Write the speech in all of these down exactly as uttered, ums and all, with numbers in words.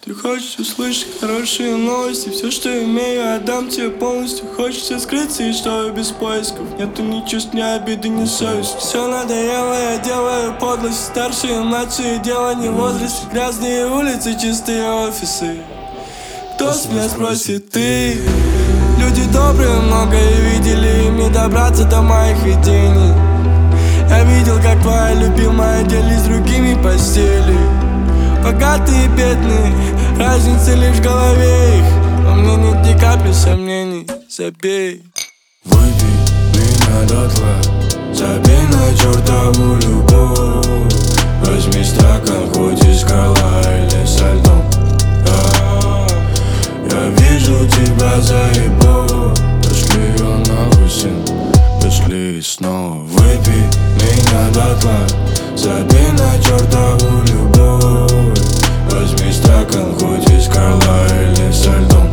Ты хочешь услышать хорошие новости, все, что имею, отдам тебе полностью. Хочется скрыться и что без поисков. Нету ни чувств, ни обиды, ни совести. Все надоело, я делаю подлость. Старшие, младшие, дело не в возрасте. Грязные улицы, чистые офисы. Кто с меня спросит, ты? Люди добрые многое видели, им не добраться до моих видений. Я видел, как твоя любимая делись с другими постели. Богатые и бедные, разница лишь в голове их. Во мне нет ни капли сомнений, забей. Выпей меня дотла, забей на чертову любовь. Возьми стакан, хоть из скала или со льдом. Я, я вижу тебя заебу. Пошли ее нахуй, сын, пошли снова. Выпей меня дотла, забей на чертову любовь. Возьми стакан, хоть из скала или со льдом.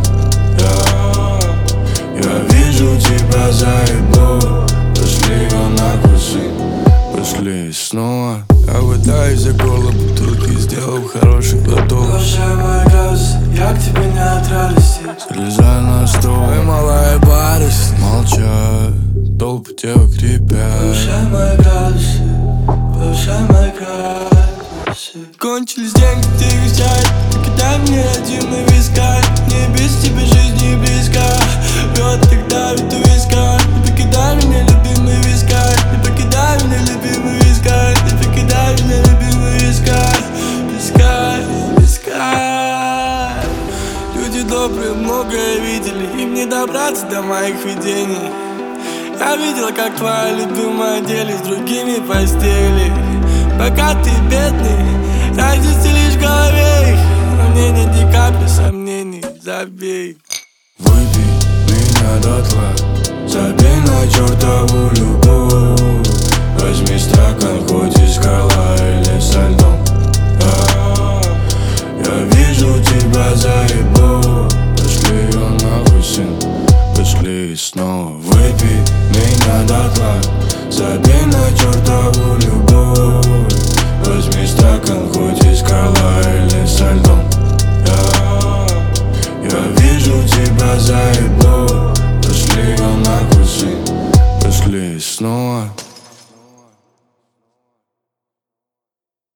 Я, я вижу тебя заебу. Пошли ее нахуй, сын, пошли снова. Я пытаюсь за горло бутылки, сделав хороший глоток. Глушай мой газ, я к тебе не от радости. Залезай на стол, Ой, малая барышня, молчат, толпы девок ребят. Повышай мои градусы, повышай мои градусы. кончились деньги, ты их взять. Покидай мне один и вискай. Мне без тебя жизнь не близка. Лед так давит у виска. Не покидай меня, любимый вискай. Не покидай меня, любимый вискай. Не покидай меня, любимый вискай. Вискай, вискай. Люди добрые многое видели, им не добраться до моих видений. Я видел, как твоя любимая делись с другими постели. Богатые и бедные, разница лишь в голове их. Но мне нет ни капли сомнений, забей. Выпей меня дотла, забей на чертову любовь. Возьми стакан, хоть из скала или со льдом. Я, я вижу тебя заебу. Пошли ее нахуй, сын, пошли снова. Выпей меня дотла, забей на чертову любовь. Возьми стакан, хоть из скала или со льдом. Я, я вижу тебя заебу.